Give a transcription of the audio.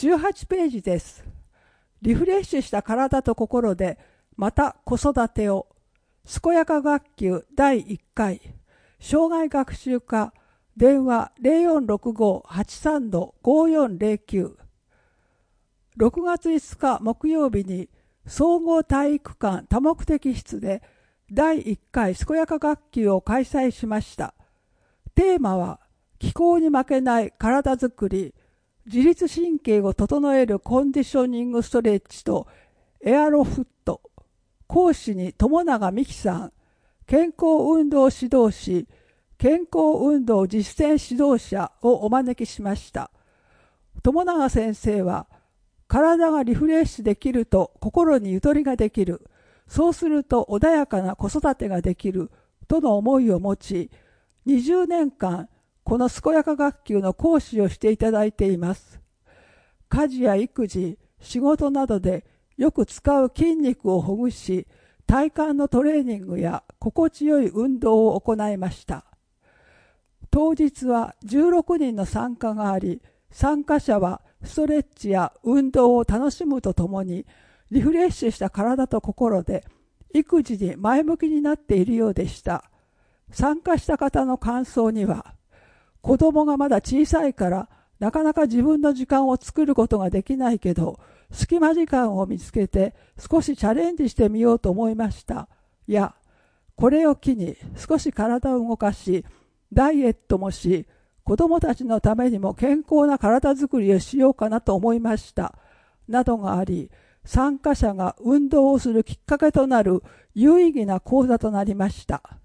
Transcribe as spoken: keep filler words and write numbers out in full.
じゅうはちページです。リフレッシュした体と心でまた子育てを。健やか学級だいいっかい。生涯学習科電話 ゼロよんろくご はちさん ごよんゼロきゅう。ろくがついつか木曜日に総合体育館多目的室でだいいっかい健やか学級を開催しました。テーマは気候に負けない体づくり、自律神経を整えるコンディショニングストレッチとエアロフット。講師に友永美希さん、健康運動指導士、健康運動実践指導者をお招きしました。友永先生は、体がリフレッシュできると心にゆとりができる。そうすると穏やかな子育てができるとの思いを持ち、にじゅうねんかんこの健やか学級の講師をしていただいています。家事や育児、仕事などでよく使う筋肉をほぐし、体幹のトレーニングや心地よい運動を行いました。当日はじゅうろくにんの参加があり、参加者はストレッチや運動を楽しむとともに、リフレッシュした体と心で育児に前向きになっているようでした。参加した方の感想には、子供がまだ小さいからなかなか自分の時間を作ることができないけど、隙間時間を見つけて少しチャレンジしてみようと思いました。いや、これを機に少し体を動かし、ダイエットもし、子供たちのためにも健康な体づくりをしようかなと思いました。などがあり、参加者が運動をするきっかけとなる有意義な講座となりました。